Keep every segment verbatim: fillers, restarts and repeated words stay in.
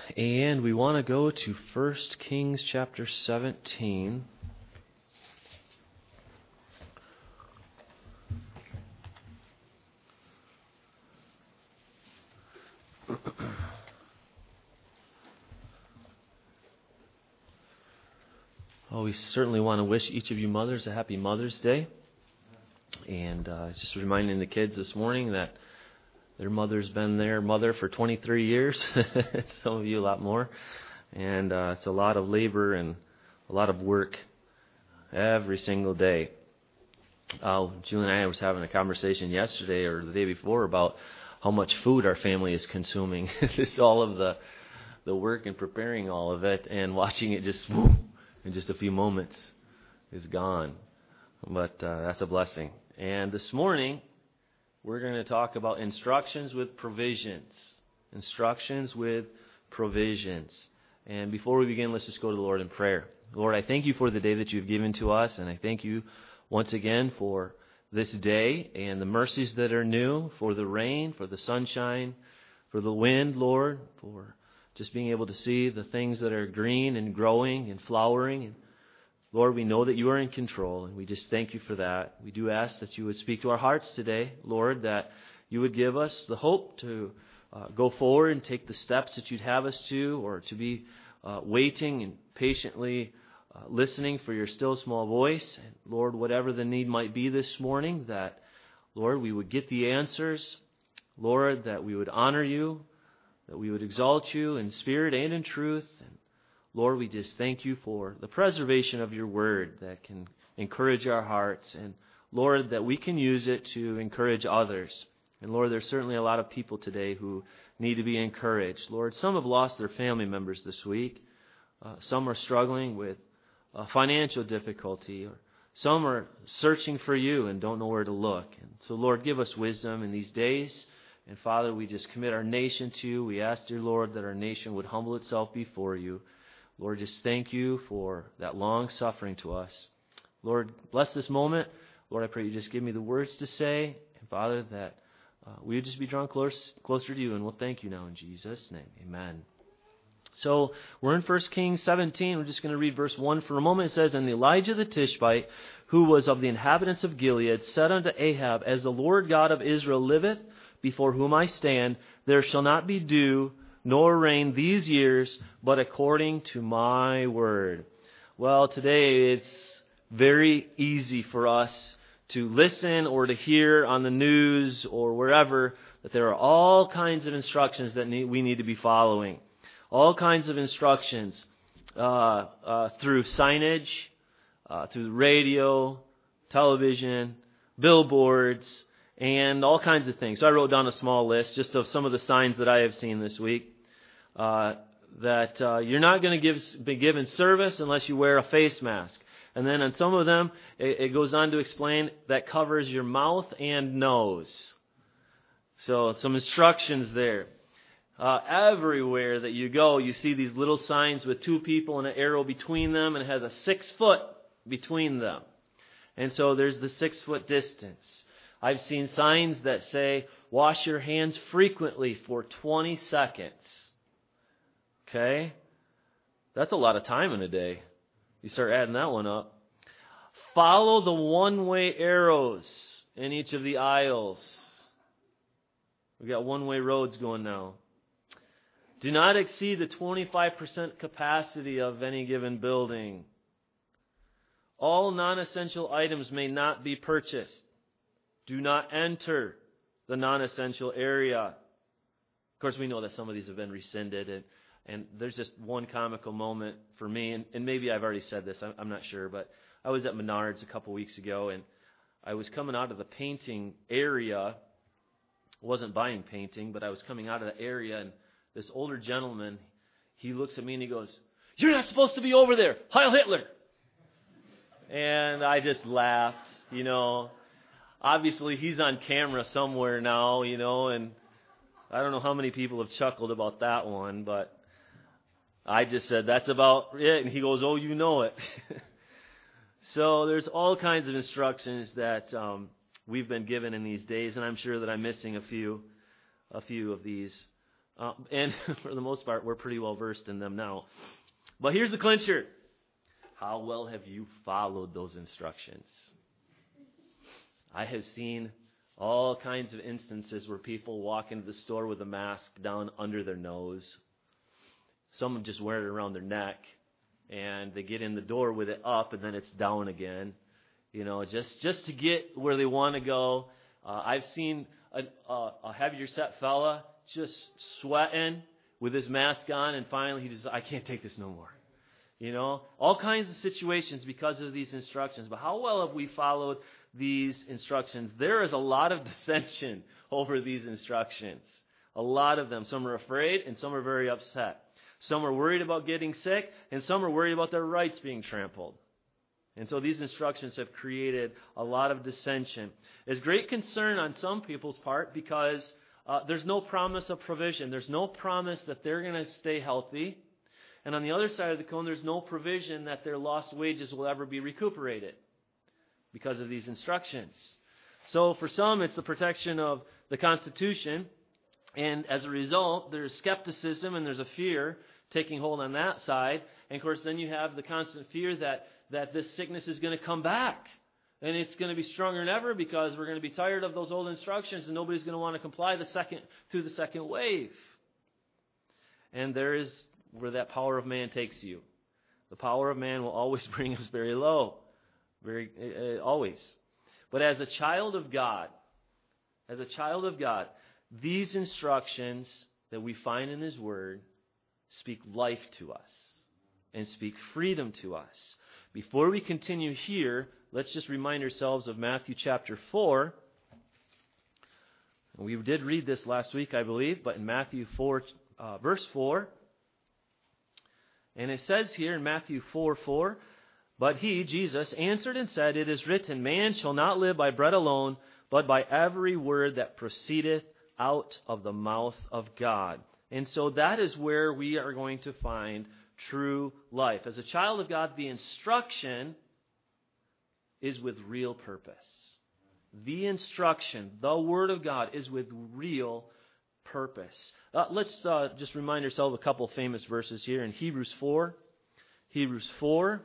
And we want to go to First Kings chapter seventeen. Oh, we certainly want to wish each of you mothers a happy Mother's Day. And uh, just reminding the kids this morning that their mother's been their mother for twenty-three years. Some of you a lot more. And uh, it's a lot of labor and a lot of work every single day. Uh, Julie and I was having a conversation yesterday or the day before about how much food our family is consuming. Just all of the the work and preparing all of it and watching it just whoop, in just a few moments is gone. But uh, that's a blessing. And this morning, we're going to talk about instructions with provisions. Instructions with provisions. And before we begin, let's just go to the Lord in prayer. Lord, I thank you for the day that you've given to us, and I thank you once again for this day and the mercies that are new, for the rain, for the sunshine, for the wind, Lord, for just being able to see the things that are green and growing and flowering. And Lord, we know that you are in control, and we just thank you for that. We do ask that you would speak to our hearts today, Lord, that you would give us the hope to uh, go forward and take the steps that you'd have us to, or to be uh, waiting and patiently uh, listening for your still small voice. And Lord, whatever the need might be this morning, that, Lord, we would get the answers. Lord, that we would honor you, that we would exalt you in spirit and in truth. And Lord, we just thank you for the preservation of your word that can encourage our hearts. And Lord, that we can use it to encourage others. And Lord, there's certainly a lot of people today who need to be encouraged. Lord, some have lost their family members this week. Uh, some are struggling with uh, financial difficulty. Or some are searching for you and don't know where to look. And so, Lord, give us wisdom in these days. And Father, we just commit our nation to you. We ask, dear Lord, that our nation would humble itself before you. Lord, just thank you for that long suffering to us. Lord, bless this moment. Lord, I pray you just give me the words to say. And Father, that uh, we would just be drawn close, closer to you. And we'll thank you now in Jesus' name. Amen. So we're in First Kings seventeen. We're just going to read verse one for a moment. It says, And Elijah the Tishbite, who was of the inhabitants of Gilead, said unto Ahab, As the Lord God of Israel liveth, before whom I stand, there shall not be dew, nor rain these years, but according to my word. Well, today it's very easy for us to listen or to hear on the news or wherever that there are all kinds of instructions that need, we need to be following. All kinds of instructions uh, uh, through signage, uh, through the radio, television, billboards, and all kinds of things. So I wrote down a small list just of some of the signs that I have seen this week. Uh, that uh, you're not going to give be given service unless you wear a face mask. And then on some of them, it, it goes on to explain that covers your mouth and nose. So some instructions there. Uh, everywhere that you go, you see these little signs with two people and an arrow between them, and it has a six foot between them. And so there's the six foot distance. I've seen signs that say, wash your hands frequently for twenty seconds. Okay? That's a lot of time in a day. You start adding that one up. Follow the one-way arrows in each of the aisles. We've got one-way roads going now. Do not exceed the twenty-five percent capacity of any given building. All non-essential items may not be purchased. Do not enter the non-essential area. Of course, we know that some of these have been rescinded, and, and there's just one comical moment for me, and, and maybe I've already said this, I'm, I'm not sure, but I was at Menards a couple weeks ago, and I was coming out of the painting area. I wasn't buying painting, but I was coming out of the area, and this older gentleman, he looks at me and he goes, "You're not supposed to be over there. Heil Hitler." And I just laughed, you know. Obviously, he's on camera somewhere now, you know, and I don't know how many people have chuckled about that one, but I just said, that's about it. And he goes, "Oh, you know it." So there's all kinds of instructions that um, we've been given in these days, and I'm sure that I'm missing a few, a few of these. Uh, and for the most part, we're pretty well versed in them now. But here's the clincher. How well have you followed those instructions? I have seen all kinds of instances where people walk into the store with a mask down under their nose. Some just wear it around their neck, and they get in the door with it up, and then it's down again. You know, just, just to get where they want to go. Uh, I've seen a, a, a heavier set fella just sweating with his mask on, and finally he just, I can't take this no more. You know, all kinds of situations because of these instructions. But how well have we followed these instructions? There is a lot of dissension over these instructions. A lot of them. Some are afraid and some are very upset. Some are worried about getting sick and some are worried about their rights being trampled. And so these instructions have created a lot of dissension. There's great concern on some people's part because uh, there's no promise of provision. There's no promise that they're going to stay healthy. And on the other side of the coin, there's no provision that their lost wages will ever be recuperated because of these instructions. So for some, it's the protection of the Constitution. And as a result, there's skepticism and there's a fear taking hold on that side. And of course, then you have the constant fear that, that this sickness is going to come back. And it's going to be stronger than ever because we're going to be tired of those old instructions and nobody's going to want to comply the second through the second wave. And there is where that power of man takes you. The power of man will always bring us very low. Very, uh, always. But as a child of God, as a child of God, these instructions that we find in His Word speak life to us and speak freedom to us. Before we continue here, let's just remind ourselves of Matthew chapter four. We did read this last week, I believe, but in Matthew four, uh, verse four, and it says here in Matthew four four, but He, Jesus, answered and said, it is written, man shall not live by bread alone, but by every word that proceedeth out of the mouth of God. And so that is where we are going to find true life. As a child of God, the instruction is with real purpose. The instruction, the Word of God, is with real purpose. Uh, let's uh, just remind ourselves a couple famous verses here in Hebrews four. Hebrews four.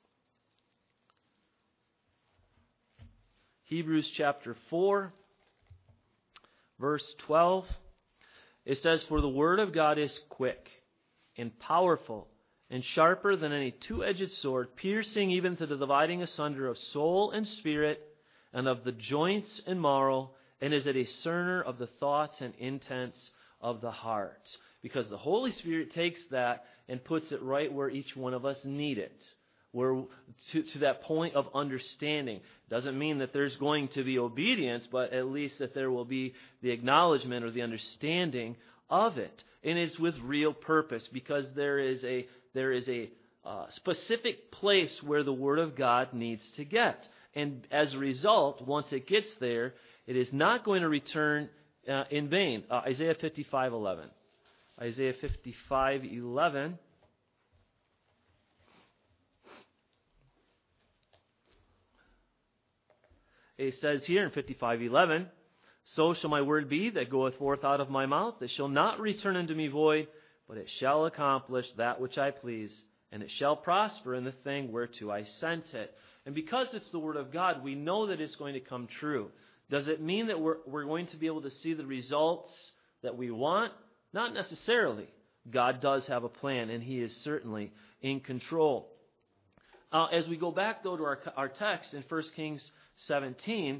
Hebrews chapter four, verse twelve. It says, for the Word of God is quick and powerful and sharper than any two-edged sword, piercing even to the dividing asunder of soul and spirit and of the joints and marrow, and is a discerner of the thoughts and intents of the heart. Because the Holy Spirit takes that and puts it right where each one of us need it. Where, to, to that point of understanding. Doesn't mean that there's going to be obedience, but at least that there will be the acknowledgement or the understanding of it. And it's with real purpose, because there is a there is a uh, specific place where the Word of God needs to get. And as a result, once it gets there, it is not going to return uh, in vain. Uh, Isaiah fifty-five eleven. Isaiah fifty-five eleven. It says here in fifty-five eleven, so shall my word be that goeth forth out of my mouth. It shall not return unto me void, but it shall accomplish that which I please, and it shall prosper in the thing whereto I sent it. And because it's the Word of God, we know that it's going to come true. Does it mean that we're, we're going to be able to see the results that we want? Not necessarily. God does have a plan, and He is certainly in control. Uh, as we go back, though, to our, our text in First Kings seventeen,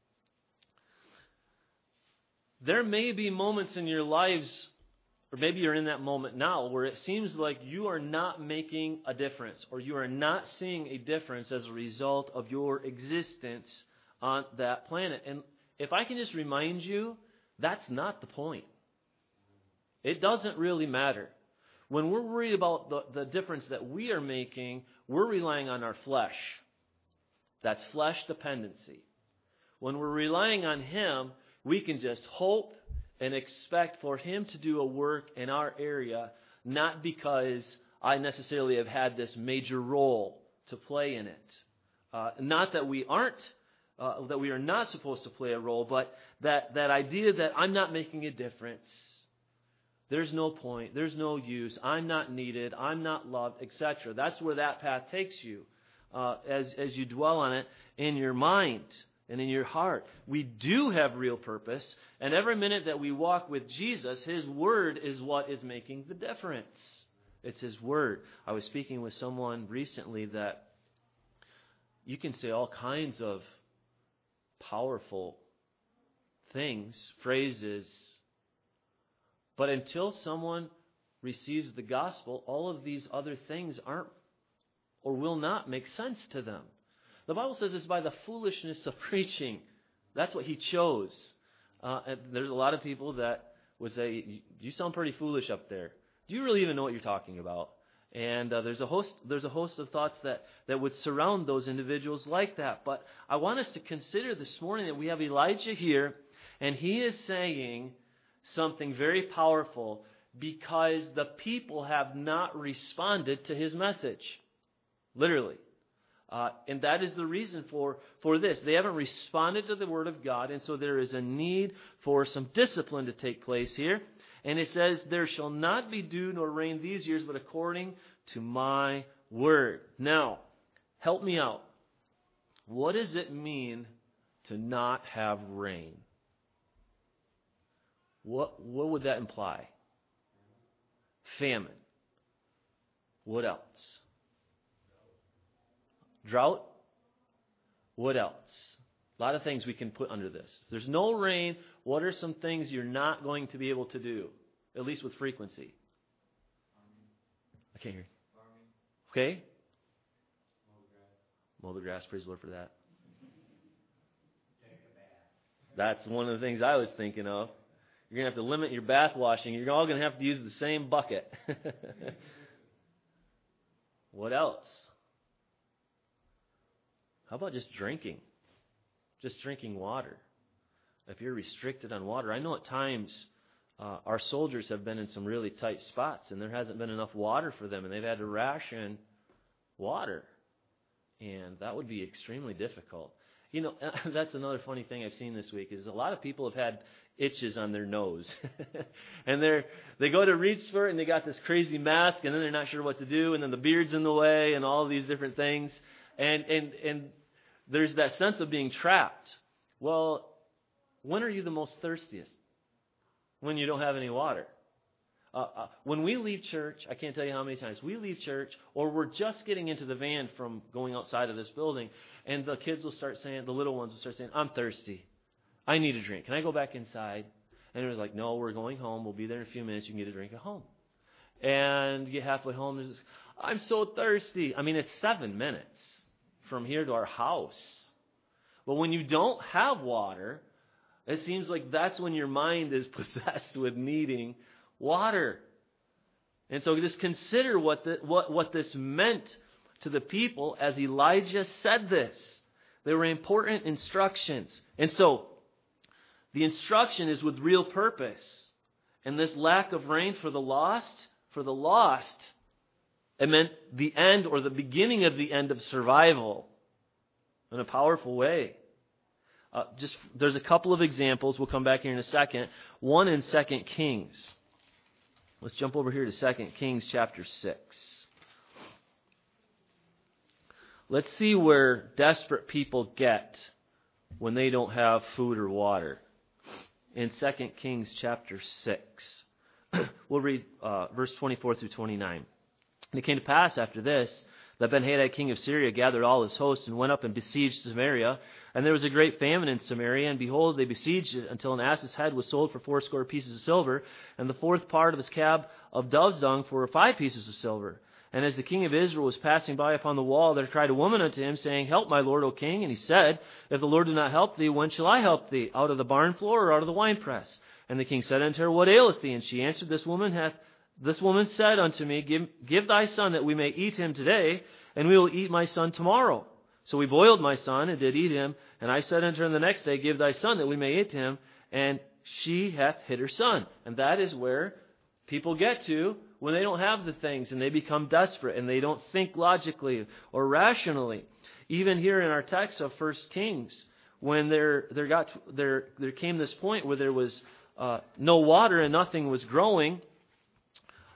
there may be moments in your lives, or maybe you're in that moment now, where it seems like you are not making a difference, or you are not seeing a difference as a result of your existence on that planet. And if I can just remind you, that's not the point. It doesn't really matter. When we're worried about the, the difference that we are making, we're relying on our flesh. That's flesh dependency. When we're relying on Him, we can just hope and expect for Him to do a work in our area, not because I necessarily have had this major role to play in it. Uh, not that we aren't, uh, that we are not supposed to play a role, but that, that idea that I'm not making a difference. There's no point. There's no use. I'm not needed. I'm not loved, et cetera. That's where that path takes you uh, as, as you dwell on it in your mind and in your heart. We do have real purpose, and every minute that we walk with Jesus, His Word is what is making the difference. It's His Word. I was speaking with someone recently that you can say all kinds of powerful things, phrases, but until someone receives the gospel, all of these other things aren't or will not make sense to them. The Bible says it's by the foolishness of preaching. That's what He chose. Uh, and there's a lot of people that would say, you sound pretty foolish up there. Do you really even know what you're talking about? And uh, there's a host there's a host of thoughts that, that would surround those individuals like that. But I want us to consider this morning that we have Elijah here, and he is saying something very powerful because the people have not responded to his message. Literally. Uh, and that is the reason for, for this. They haven't responded to the Word of God, and so there is a need for some discipline to take place here. And it says, there shall not be dew nor rain these years, but according to my word. Now, help me out. What does it mean to not have rain? What, what would that imply? Famine. What else? Drought? What else? A lot of things we can put under this. If there's no rain, what are some things you're not going to be able to do? At least with frequency. I can't hear you. Okay? Mow the grass. Praise the Lord for that. That's one of the things I was thinking of. You're going to have to limit your bath washing. You're all going to have to use the same bucket. What else? How about just drinking? Just drinking water. If you're restricted on water. I know at times uh, our soldiers have been in some really tight spots and there hasn't been enough water for them and they've had to ration water. And that would be extremely difficult. You know, that's another funny thing I've seen this week is a lot of people have had itches on their nose. And they're they go to reach for it and they got this crazy mask and then they're not sure what to do and then the beard's in the way and all of these different things. And and and there's that sense of being trapped. Well, when are you the most thirstiest? When you don't have any water. Uh, uh, when we leave church, I can't tell you how many times we leave church, or we're just getting into the van from going outside of this building, and the kids will start saying, the little ones will start saying, I'm thirsty. I need a drink. Can I go back inside? And it was like, no, we're going home. We'll be there in a few minutes. You can get a drink at home. And you get halfway home, there's this, I'm so thirsty. I mean, it's seven minutes from here to our house. But when you don't have water, it seems like that's when your mind is possessed with needing water. And so just consider what the, what what this meant to the people as Elijah said this. They were important instructions. And so the instruction is with real purpose. And this lack of rain for the lost, for the lost, it meant the end or the beginning of the end of survival in a powerful way. Uh, just there's a couple of examples. We'll come back here in a second. One in Second Kings. Let's jump over here to Second Kings chapter six. Let's see where desperate people get when they don't have food or water. In Second Kings chapter six. We'll read uh, verse twenty-four through twenty-nine. And it came to pass after this that Ben-Hadad king of Syria gathered all his hosts and went up and besieged Samaria. And there was a great famine in Samaria, and behold, they besieged it until an ass's head was sold for fourscore pieces of silver, and the fourth part of his cab of dove's dung for five pieces of silver. And as the king of Israel was passing by upon the wall, there cried a woman unto him, saying, Help, my lord, O king. And he said, If the Lord do not help thee, when shall I help thee? Out of the barn floor or out of the winepress? And the king said unto her, What aileth thee? And she answered, This woman hath This woman said unto me, Give, give thy son that we may eat him today, and we will eat my son tomorrow. So we boiled my son and did eat him. And I said unto her the next day, Give thy son that we may eat him. And she hath hid her son. And that is where people get to when they don't have the things and they become desperate and they don't think logically or rationally. Even here in our text of First Kings, when there there got there there came this point where there was uh, no water and nothing was growing.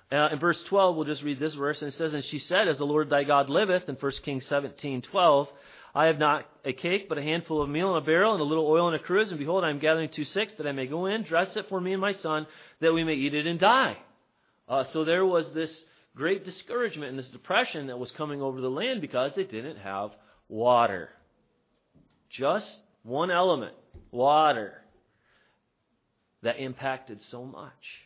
Uh, in verse twelve, we'll just read this verse, and it says, "And she said, As the Lord thy God liveth," in First Kings seventeen twelve, "I have not a cake, but a handful of meal in a barrel, and a little oil in a cruse, and behold, I am gathering two sticks, that I may go in, dress it for me and my son, that we may eat it and die." Uh, so there was this great discouragement and this depression that was coming over the land because they didn't have water. Just one element, water, that impacted so much.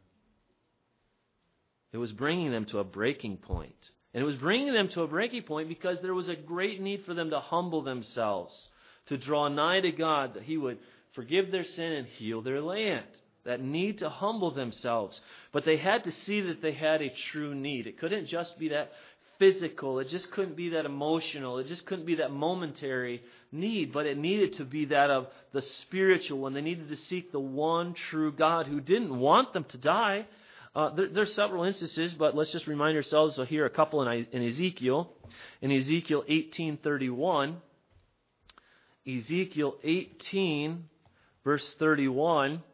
It was bringing them to a breaking point. And it was bringing them to a breaking point because there was a great need for them to humble themselves, to draw nigh to God, that He would forgive their sin and heal their land. That need to humble themselves. But they had to see that they had a true need. It couldn't just be that physical. It just couldn't be that emotional. It just couldn't be that momentary need. But it needed to be that of the spiritual one. They needed to seek the one true God who didn't want them to die. Uh, there, there's several instances, but let's just remind ourselves. So here are a couple in, in Ezekiel. In Ezekiel eighteen thirty-one. Ezekiel eighteen, verse thirty-one.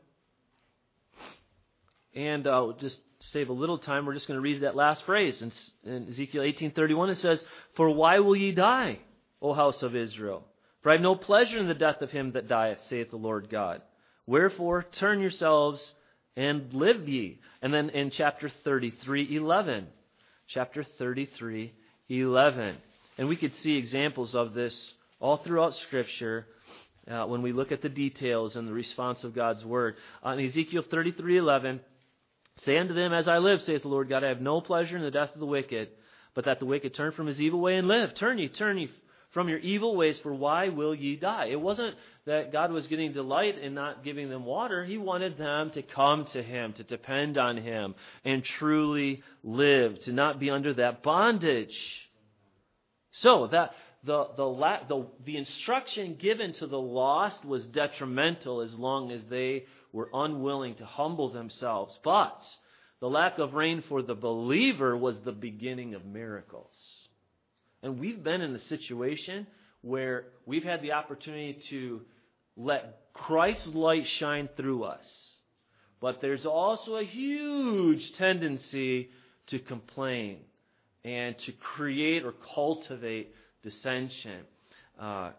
And uh, just to save a little time, we're just going to read that last phrase. In, in Ezekiel eighteen thirty-one, it says, "For why will ye die, O house of Israel? For I have no pleasure in the death of him that dieth, saith the Lord God. Wherefore turn yourselves and live ye." And then in chapter thirty-three eleven. Chapter thirty-three eleven. And we could see examples of this all throughout Scripture uh, when we look at the details and the response of God's Word. Uh, in Ezekiel thirty-three eleven, "Say unto them, As I live, saith the Lord God, I have no pleasure in the death of the wicked, but that the wicked turn from his evil way and live. Turn ye, turn ye from your evil ways, for why will ye die?" It wasn't that God was getting delight in not giving them water. He wanted them to come to Him, to depend on Him, and truly live, to not be under that bondage. So that the the la- the, the instruction given to the lost was detrimental as long as they were unwilling to humble themselves. But the lack of rain for the believer was the beginning of miracles. And we've been in a situation where we've had the opportunity to let Christ's light shine through us. But there's also a huge tendency to complain and to create or cultivate dissension. Uh,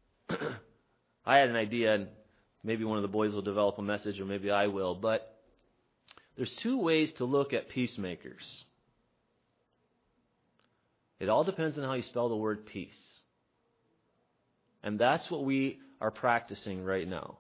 I had an idea, and maybe one of the boys will develop a message, or maybe I will, but there's two ways to look at peacemakers. It all depends on how you spell the word peace. And that's what we are practicing right now.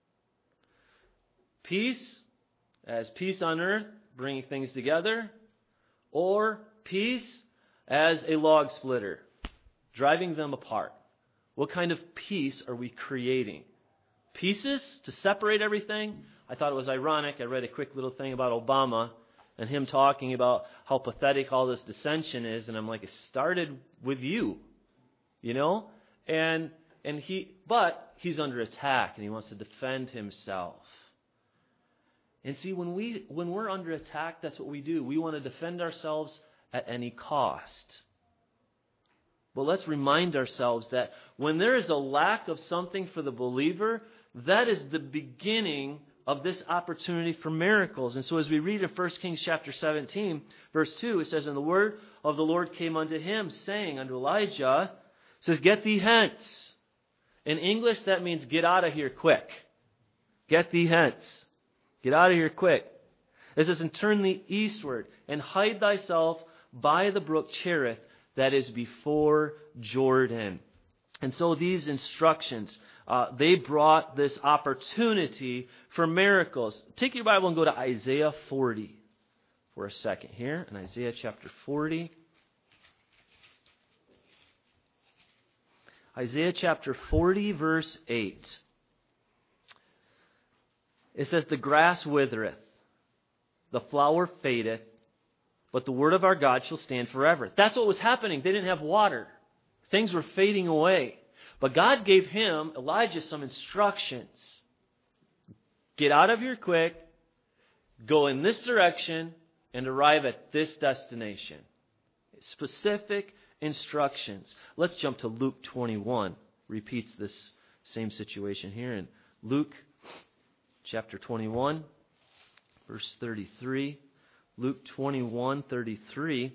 Peace as peace on earth, bringing things together, or peace as a log splitter, driving them apart. What kind of peace are we creating? Pieces to separate everything? I thought it was ironic. I read a quick little thing about Obama and him talking about how pathetic all this dissension is, and I'm like, it started with you, you know? And and he, but he's under attack, and he wants to defend himself. And see, when we when we're under attack, that's what we do. We want to defend ourselves at any cost. But let's remind ourselves that when there is a lack of something for the believer, that is the beginning of this opportunity for miracles. And so as we read in First Kings chapter seventeen, verse two, it says, "And the word of the Lord came unto him, saying," unto Elijah, it says, "Get thee hence." In English, that means get out of here quick. Get thee hence. Get out of here quick. It says, "And turn thee eastward, and hide thyself by the brook Cherith, that is before Jordan." And so these instructions, uh, they brought this opportunity for miracles. Take your Bible and go to Isaiah forty for a second here. In Isaiah chapter forty. Isaiah chapter forty, verse eight. It says, "The grass withereth, the flower fadeth, but the word of our God shall stand forever." That's what was happening. They didn't have water. Things were fading away. But God gave him, Elijah, some instructions. Get out of here quick, go in this direction, and arrive at this destination. Specific instructions. Let's jump to Luke twenty-one. Repeats this same situation here in Luke chapter twenty-one, verse thirty-three. Luke twenty-one thirty-three.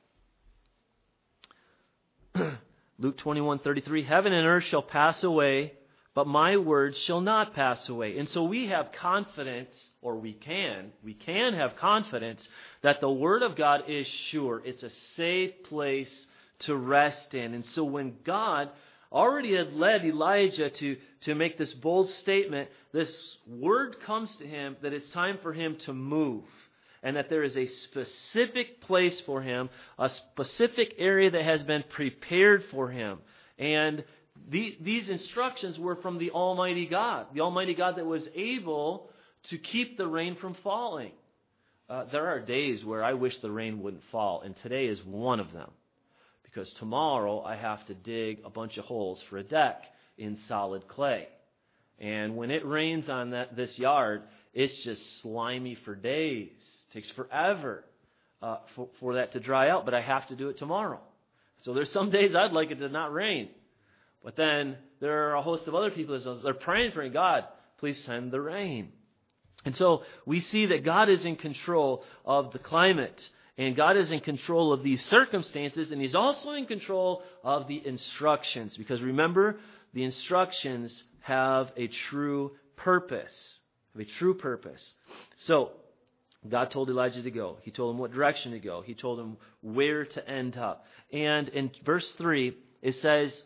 Luke twenty-one thirty-three. Heaven and earth shall pass away, but my words shall not pass away. And so we have confidence, or we can, we can have confidence that the Word of God is sure. It's a safe place to rest in. And so when God already had led Elijah to, to make this bold statement, this word comes to him that it's time for him to move. And that there is a specific place for him, a specific area that has been prepared for him. And the, these instructions were from the Almighty God. The Almighty God that was able to keep the rain from falling. Uh, there are days where I wish the rain wouldn't fall. And today is one of them. Because tomorrow I have to dig a bunch of holes for a deck in solid clay. And when it rains on that this yard, it's just slimy for days. It takes forever uh, for, for that to dry out, but I have to do it tomorrow. So there's some days I'd like it to not rain. But then there are a host of other people that they're praying for God, please send the rain. And so we see that God is in control of the climate. And God is in control of these circumstances, and He's also in control of the instructions. Because remember, the instructions have a true purpose. Have a true purpose. So, God told Elijah to go. He told him what direction to go. He told him where to end up. And in verse three, it says,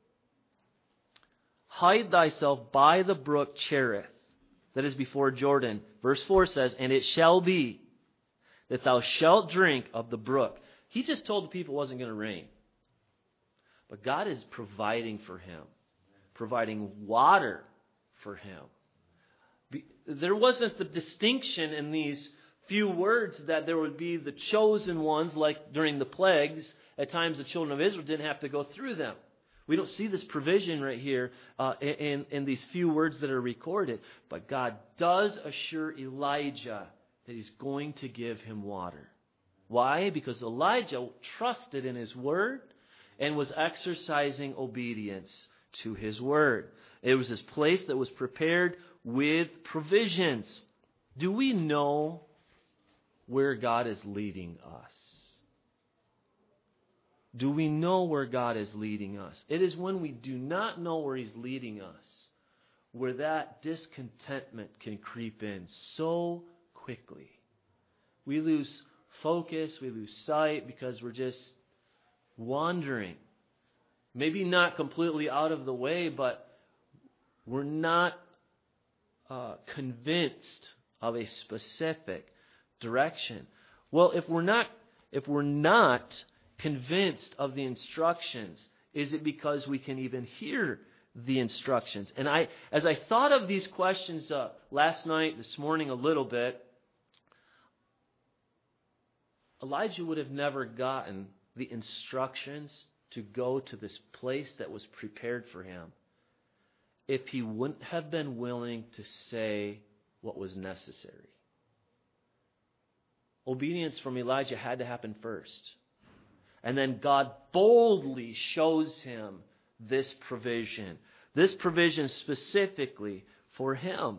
hide thyself by the brook Cherith, that is before Jordan. Verse four says, and it shall be that thou shalt drink of the brook. He just told the people it wasn't going to rain. But God is providing for him. Providing water for him. There wasn't the distinction in these few words that there would be the chosen ones, like during the plagues. At times the children of Israel didn't have to go through them. We don't see this provision right here uh, in, in these few words that are recorded. But God does assure Elijah that He's going to give him water. Why? Because Elijah trusted in His word and was exercising obedience to His word. It was this place that was prepared with provisions. Do we know where God is leading us? Do we know where God is leading us? It is when we do not know where He's leading us where that discontentment can creep in so quickly. We lose focus, we lose sight because we're just wandering. Maybe not completely out of the way, but we're not uh, convinced of a specific direction. Well, if we're not if we're not convinced of the instructions, is it because we can even hear the instructions? And I, as I thought of these questions uh, last night, this morning a little bit, Elijah would have never gotten the instructions to go to this place that was prepared for him if he wouldn't have been willing to say what was necessary. Obedience from Elijah had to happen first. And then God boldly shows him this provision. This provision specifically for him.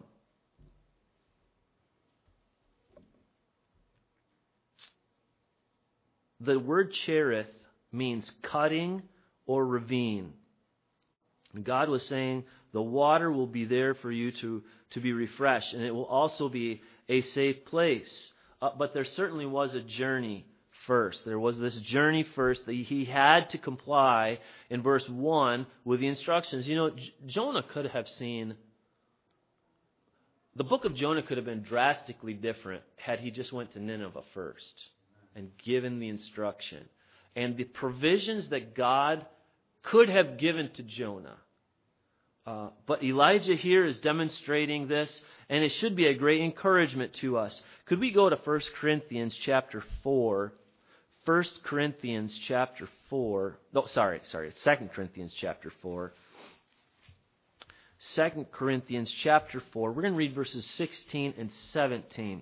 The word Cherith means cutting or ravine. And God was saying the water will be there for you to, to be refreshed. And it will also be a safe place. Uh, but there certainly was a journey first. There was this journey first that he had to comply in verse one with the instructions. You know, J- Jonah could have seen... The book of Jonah could have been drastically different had he just went to Nineveh first and given the instruction. And the provisions that God could have given to Jonah. Uh, but Elijah here is demonstrating this, and it should be a great encouragement to us. Could we go to First Corinthians chapter four? First Corinthians chapter four. No, sorry, sorry. Second Corinthians chapter four. Second Corinthians chapter four. We're going to read verses sixteen and seventeen.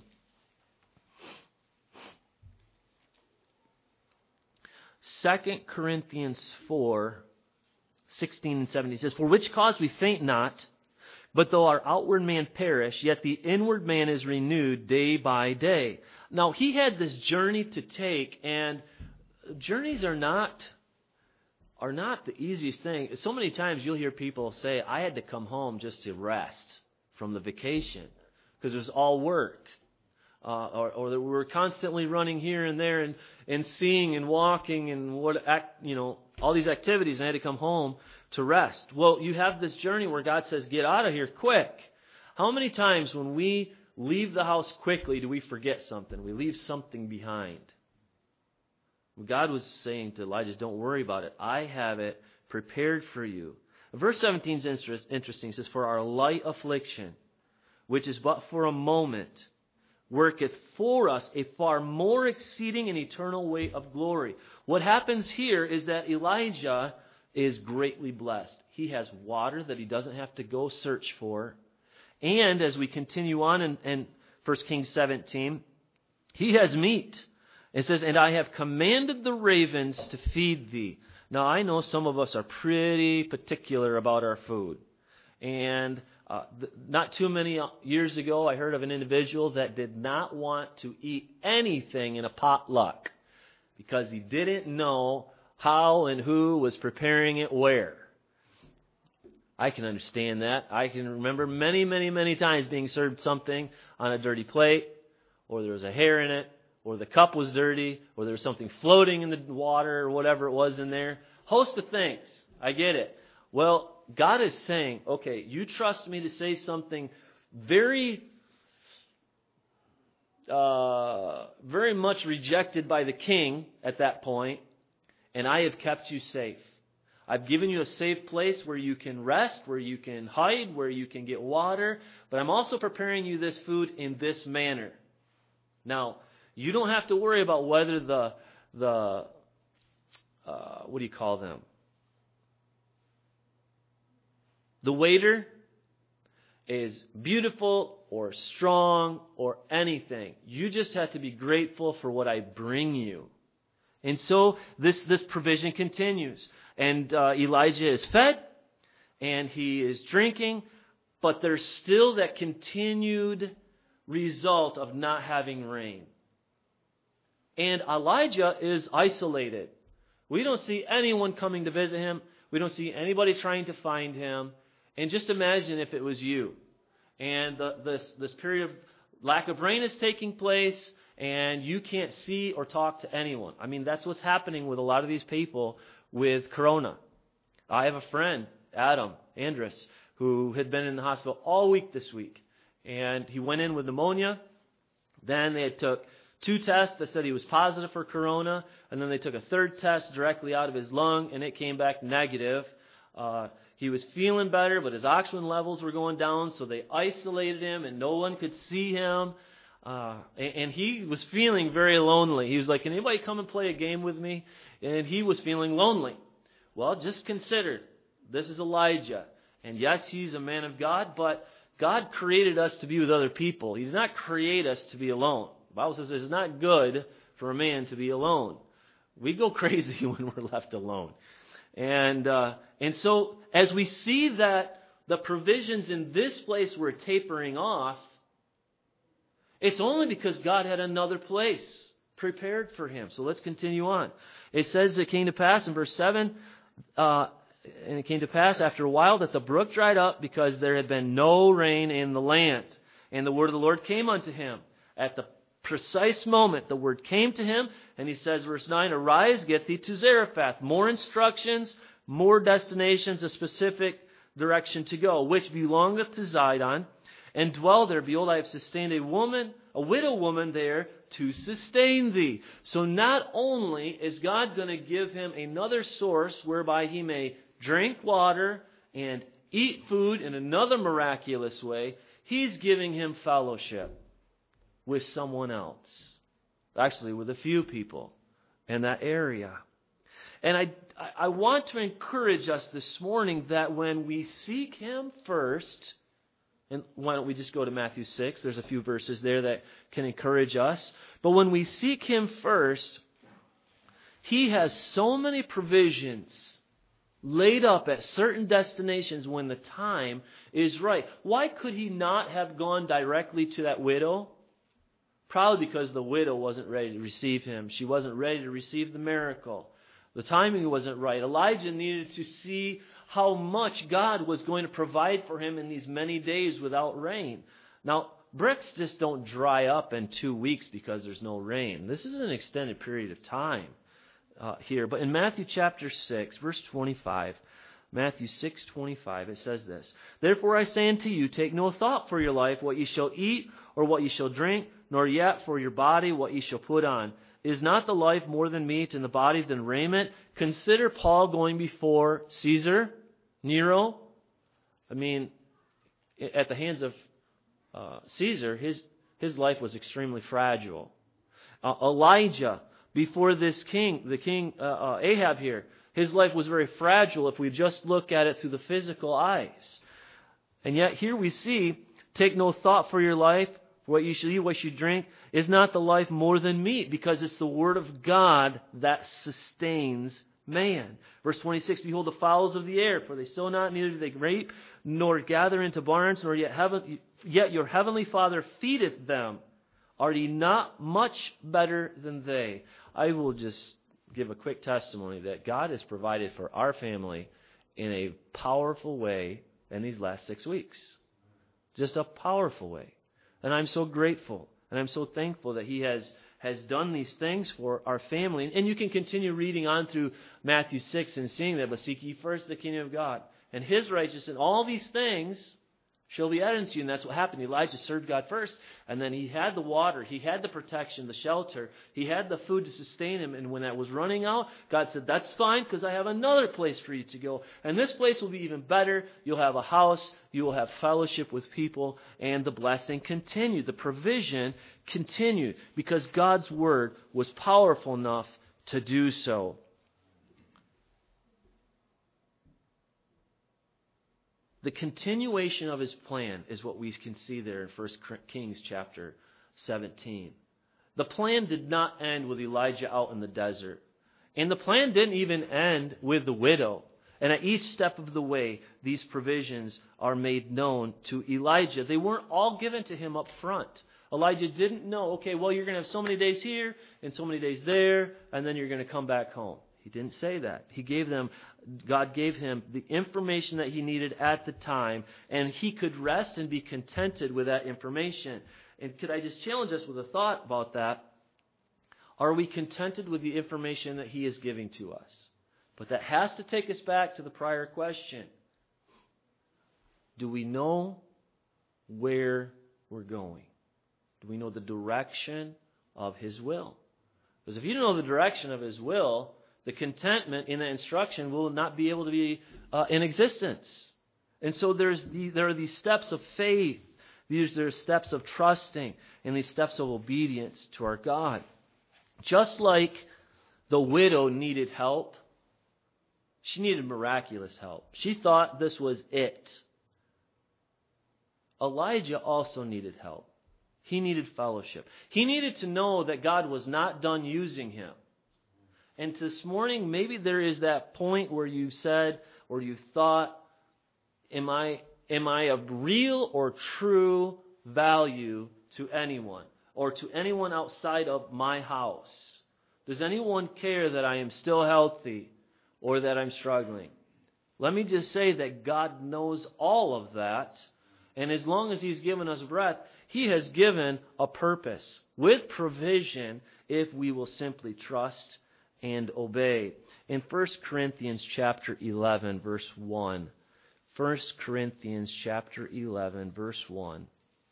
Second Corinthians four, sixteen and seventeen says, "For which cause we faint not, But though our outward man perish, yet the inward man is renewed day by day. Now, he had this journey to take, and journeys are not are not the easiest thing. So many times you'll hear people say, I had to come home just to rest from the vacation because it was all work. Uh, or, or that we were constantly running here and there and, and seeing and walking and what act, you know, all these activities, and I had to come home to rest. Well, you have this journey where God says, get out of here quick. How many times when we leave the house quickly do we forget something? We leave something behind. God was saying to Elijah, don't worry about it. I have it prepared for you. Verse seventeen is interesting. It says, for our light affliction, which is but for a moment, worketh for us a far more exceeding and eternal weight of glory. What happens here is that Elijah is greatly blessed. He has water that he doesn't have to go search for. And as we continue on in, in First Kings seventeen, he has meat. It says, and I have commanded the ravens to feed thee. Now, I know some of us are pretty particular about our food. And uh, th- not too many years ago, I heard of an individual that did not want to eat anything in a potluck because he didn't know how and who was preparing it where. I can understand that. I can remember many, many, many times being served something on a dirty plate, or there was a hair in it, or the cup was dirty, or there was something floating in the water, or whatever it was in there. Host of things. I get it. Well, God is saying, okay, you trust me to say something very, uh, very much rejected by the king at that point, and I have kept you safe. I've given you a safe place where you can rest, where you can hide, where you can get water, but I'm also preparing you this food in this manner. Now, you don't have to worry about whether the, the uh, what do you call them? The waiter is beautiful or strong or anything. You just have to be grateful for what I bring you. And so this, this provision continues. And uh, Elijah is fed and he is drinking, but there's still that continued result of not having rain. And Elijah is isolated. We don't see anyone coming to visit him. We don't see anybody trying to find him. And just imagine if it was you. And the, this, this period of lack of rain is taking place, and you can't see or talk to anyone. I mean, that's what's happening with a lot of these people with Corona. I have a friend, Adam Andrus, who had been in the hospital all week this week. And he went in with pneumonia. Then they took two tests that said he was positive for Corona. And then they took a third test directly out of his lung, and it came back negative. Uh, he was feeling better, but his oxygen levels were going down, so they isolated him, and no one could see him. Uh, and, and he was feeling very lonely. He was like, can anybody come and play a game with me? And he was feeling lonely. Well, just consider, this is Elijah. And yes, he's a man of God, but God created us to be with other people. He did not create us to be alone. The Bible says it's not good for a man to be alone. We go crazy when we're left alone. And uh, and so as we see that the provisions in this place were tapering off, it's only because God had another place prepared for him. So let's continue on. It says it came to pass in verse seven, uh, and it came to pass after a while that the brook dried up because there had been no rain in the land. And the word of the Lord came unto him. At the precise moment, the word came to him, and he says, verse nine, arise, get thee to Zarephath. More instructions, more destinations, a specific direction to go, which belongeth to Zidon, and dwell there. Behold, I have sustained a woman, a widow woman there to sustain thee. So not only is God going to give him another source whereby he may drink water and eat food in another miraculous way, he's giving him fellowship with someone else. Actually, with a few people in that area. And I, I want to encourage us this morning that when we seek him first, and why don't we just go to Matthew six? There's a few verses there that can encourage us. But when we seek him first, he has so many provisions laid up at certain destinations when the time is right. Why could he not have gone directly to that widow? Probably because the widow wasn't ready to receive him. She wasn't ready to receive the miracle. The timing wasn't right. Elijah needed to see how much God was going to provide for him in these many days without rain. Now, bricks just don't dry up in two weeks because there's no rain. This is an extended period of time uh, here. But in Matthew chapter six, verse twenty-five, Matthew six twenty-five, it says this, "Therefore I say unto you, take no thought for your life, what ye shall eat or what ye shall drink, nor yet for your body what ye shall put on. Is not the life more than meat, and the body than raiment?" Consider Paul going before Caesar, Nero. I mean, at the hands of uh, Caesar, his, his life was extremely fragile. Uh, Elijah, before this king, the king uh, uh, Ahab here, his life was very fragile if we just look at it through the physical eyes. And yet here we see, take no thought for your life, what you should eat, what you drink. Is not the life more than meat? Because it's the word of God that sustains man. Verse twenty-six, "Behold the fowls of the air, for they sow not, neither do they reap, nor gather into barns, nor yet heaven, yet your heavenly Father feedeth them. Are ye not much better than they?" I will just give a quick testimony that God has provided for our family in a powerful way in these last six weeks. Just a powerful way. And I'm so grateful. And I'm so thankful that He has, has done these things for our family. And you can continue reading on through Matthew six and seeing that. "But seek ye first the kingdom of God and His righteousness, and all these things shall be added unto you." And that's what happened. Elijah served God first. And then he had the water. He had the protection, the shelter. He had the food to sustain him. And when that was running out, God said, "That's fine, because I have another place for you to go. And this place will be even better. You'll have a house. You will have fellowship with people." And the blessing continued. The provision continued because God's word was powerful enough to do so. The continuation of His plan is what we can see there in First Kings chapter seventeen. The plan did not end with Elijah out in the desert. And the plan didn't even end with the widow. And at each step of the way, these provisions are made known to Elijah. They weren't all given to him up front. Elijah didn't know, okay, well, you're going to have so many days here and so many days there, and then you're going to come back home. He didn't say that. He gave them, God gave him the information that he needed at the time, and he could rest and be contented with that information. And could I just challenge us with a thought about that? Are we contented with the information that He is giving to us? But that has to take us back to the prior question. Do we know where we're going? Do we know the direction of His will? Because if you don't know the direction of His will, the contentment in the instruction will not be able to be uh, in existence. And so there's the, there are these steps of faith. These are steps of trusting and these steps of obedience to our God. Just like the widow needed help, she needed miraculous help. She thought this was it. Elijah also needed help. He needed fellowship. He needed to know that God was not done using him. And this morning, maybe there is that point where you said or you thought, am I, am I of real or true value to anyone or to anyone outside of my house? Does anyone care that I am still healthy or that I'm struggling? Let me just say that God knows all of that. And as long as He's given us breath, He has given a purpose with provision if we will simply trust and obey. In First Corinthians chapter eleven, verse one. First Corinthians chapter eleven, verse one.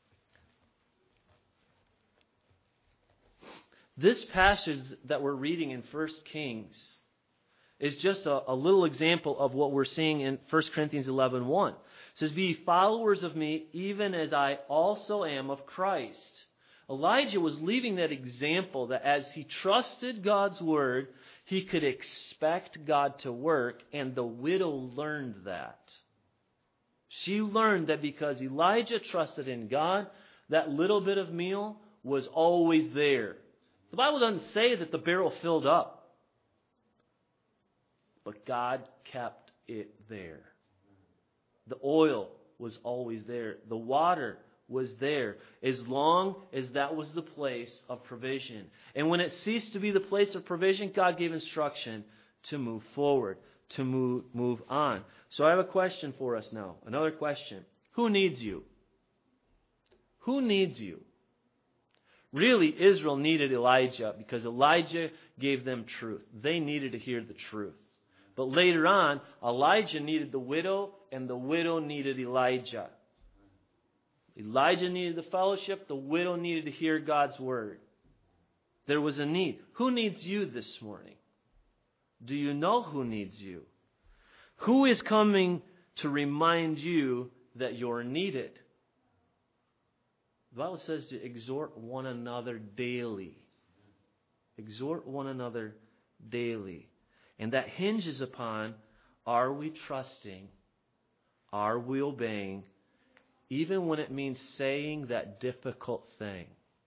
This passage that we're reading in First Kings is just a, a little example of what we're seeing in First Corinthians eleven one. It says, "Be followers of me, even as I also am of Christ." Elijah was leaving that example that as he trusted God's word, he could expect God to work, and the widow learned that. She learned that because Elijah trusted in God, that little bit of meal was always there. The Bible doesn't say that the barrel filled up, but God kept it there. The oil was always there. The water was there, as long as that was the place of provision. And when it ceased to be the place of provision, God gave instruction to move forward, to move, move on. So I have a question for us now. Another question. Who needs you? Who needs you? Really, Israel needed Elijah because Elijah gave them truth. They needed to hear the truth. But later on, Elijah needed the widow, and the widow needed Elijah. Elijah needed the fellowship. The widow needed to hear God's word. There was a need. Who needs you this morning? Do you know who needs you? Who is coming to remind you that you're needed? The Bible says to exhort one another daily. Exhort one another daily. And that hinges upon, are we trusting? Are we obeying? Even when it means saying that difficult thing.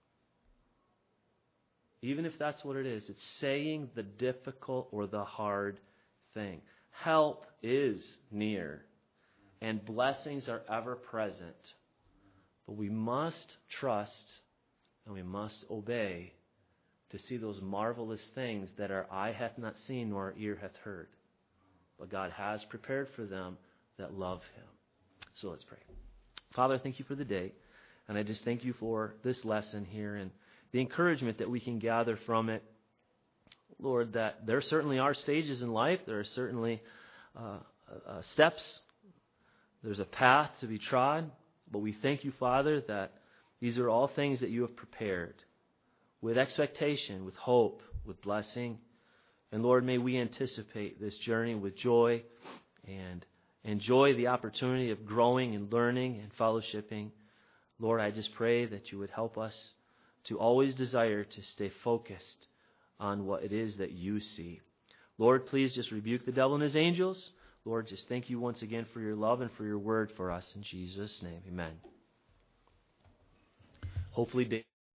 Even if that's what it is, it's saying the difficult or the hard thing. Help is near, and blessings are ever present. But we must trust and we must obey to see those marvelous things that our eye hath not seen nor our ear hath heard. But God has prepared for them that love Him. So let's pray. Father, thank you for the day. And I just thank you for this lesson here and the encouragement that we can gather from it. Lord, that there certainly are stages in life. There are certainly uh, uh, steps. There's a path to be trod. But we thank you, Father, that these are all things that you have prepared with expectation, with hope, with blessing. And Lord, may we anticipate this journey with joy and enjoy the opportunity of growing and learning and fellowshipping. Lord, I just pray that you would help us to always desire to stay focused on what it is that you see. Lord, please just rebuke the devil and his angels. Lord, just thank you once again for your love and for your word for us. In Jesus' name, amen. Hopefully,